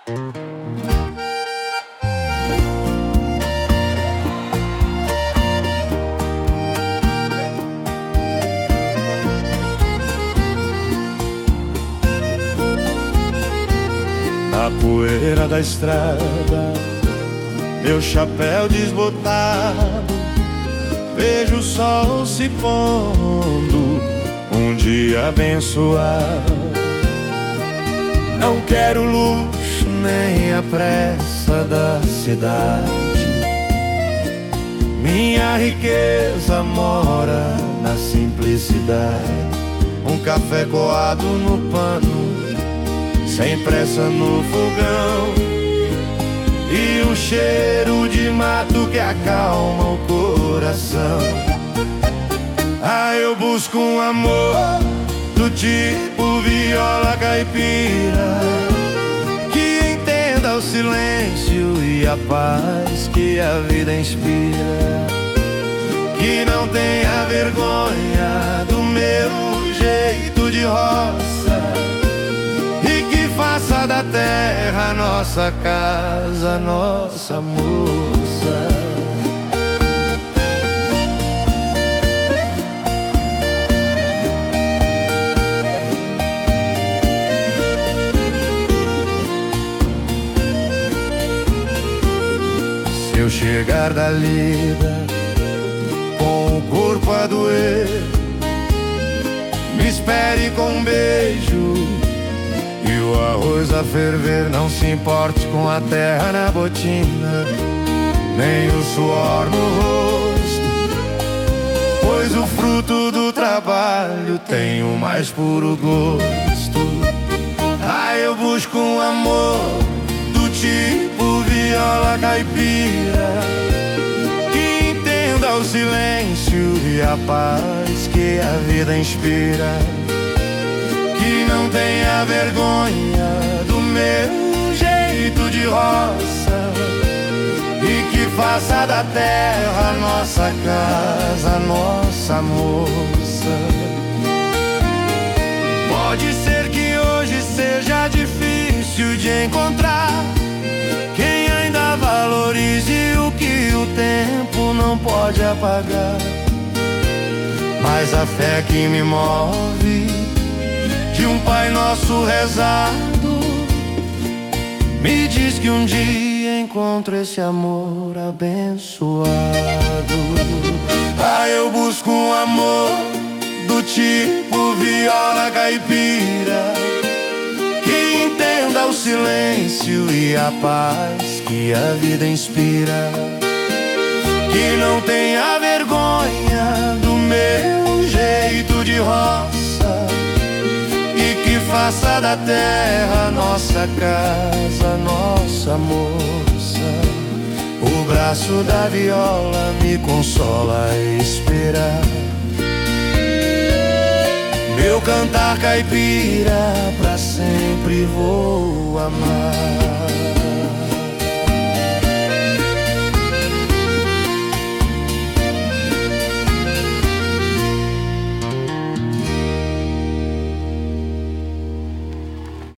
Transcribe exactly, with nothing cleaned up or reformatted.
Na poeira da estrada, meu chapéu desbotado, vejo o sol se pondo, um dia abençoado. Não quero luxo nem a pressa da cidade, minha riqueza mora na simplicidade. Um café coado no pano, sem pressa no fogão, e um cheiro de mato que acalma o coração. Ah, eu busco um amor do tipo viola caipira, que entenda o silêncio e a paz que a vida inspira, que não tenha vergonha do meu jeito de roça, faça da terra nossa casa, nossa moça. Se eu chegar da lida com o corpo a doer, me espere com um beijo e o arroz a ferver. Não se importe com a terra na botina, nem o suor no rosto, pois o fruto do trabalho tem o mais puro gosto. Ah, eu busco um amor do tipo viola caipira, que entenda o silêncio e a paz que a vida inspira, que não tenha vergonha do meu jeito de roça, e que faça da terra nossa casa, nossa moça. Pode ser que hoje seja difícil de encontrar quem ainda valorize o que o tempo não pode apagar, mas a fé que me move de um Pai Nosso rezado me diz que um dia encontro esse amor abençoado. Ah, eu busco um amor do tipo viola caipira, que entenda o silêncio e a paz que a vida inspira, que não tenha vergonha do meu jeito de roça, que faça da terra nossa casa, nossa moça. O braço da viola me consola a esperar, meu cantar caipira pra sempre vou amar.